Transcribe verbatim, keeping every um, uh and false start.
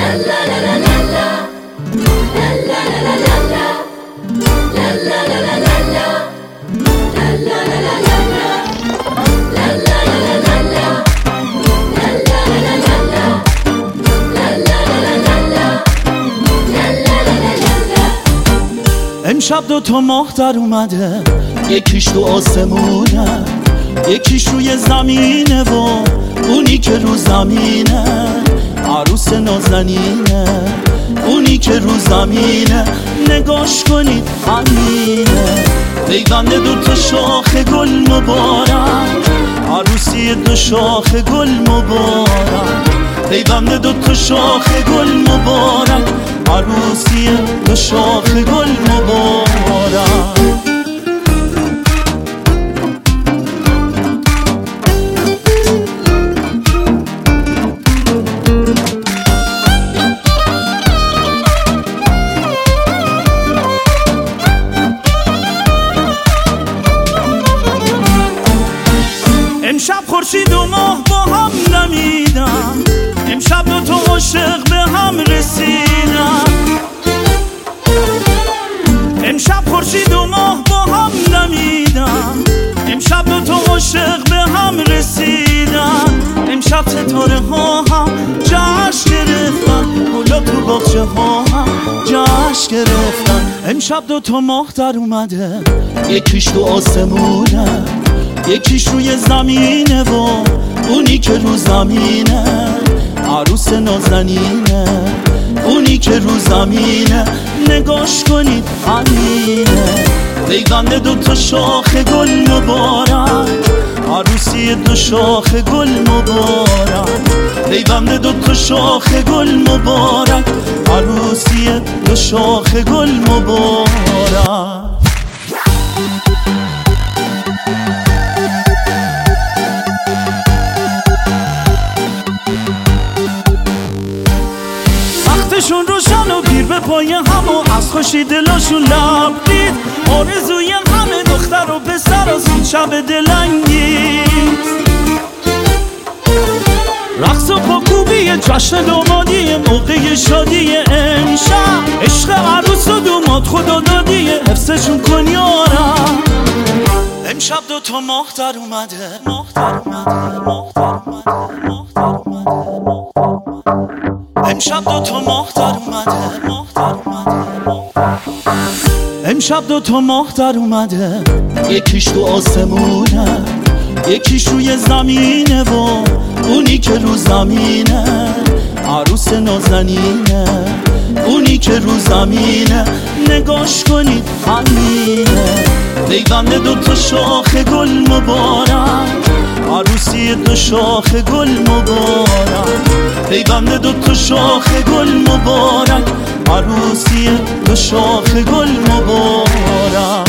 امشب دو تا ماه در اومده، یکیش تو آسمونه یکیش روی زمینه و اونی که رو زمینه عروس نازنینه، اونی که رو زمینه نگاش کنید همینه. پیوند دو تا شاخ گل مبارک، عروسی دو شاخ گل مبارک. پیوند دو تا شاخ گل مبارک، عروسی دو شاخ گل مبارک. امشب خورشید و ماه با هم نمیدن، امشب دو تا عاشق به هم رسیدن. امشب خورشید و ماه با هم نمیدن، امشب دو تا عاشق به هم رسیدن. امشب ستاره ها هم جشن گرفتن، گلا تو باغچه ها هم جشن گرفتن. امشب دو تا ماه در اومده، یکیش تو آسمونه یکیش روی زمینه و اونی که رو زمینه عروس نازنینه، اونی که رو زمینه نگاش کنید همینه. پیوند دو تا شاخ گل مبارک، عروسی دو شاخ گل مبارک. پیوند دو تا شاخ گل مبارک، عروسی دو شاخ گل مبارک. وقتشون روشن و پیر به پای هم و از خوشی دلاشون لبرید. آرزوی همه دختر و پسر از این شب دلنگیز. رقص و پاکوبی جشن دامادی موقع شادی امشب. عشق عروس و دوماد خدا دادی حفظشون کن یارم. امشب دو تا ماه در اومده، ماه در اومده، ماه در اومده، ماه در اومده. امشب دو تا ماه در اومده، ماه در اومده. امشب دو تا ماه در اومده، یکیش تو آسمونه یکیش روی زمینه و اونی که رو زمینه عروس نازنینه، اونی که رو زمینه نگاش کنید همینه. پیوند دو تا شاخ گل مبارک، عروسی دو شاخ گل مبارک. پیوند دو تا شاخ گل مبارک، عروسی دو شاخ گل مبارک.